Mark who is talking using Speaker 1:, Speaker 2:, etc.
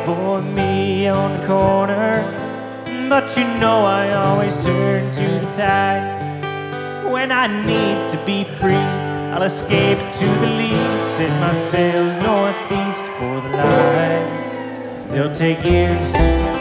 Speaker 1: for me on the corner, but you know I always turn to the tide. When I need to be free, I'll escape to the lee, set my sails northeast for the light. They'll take years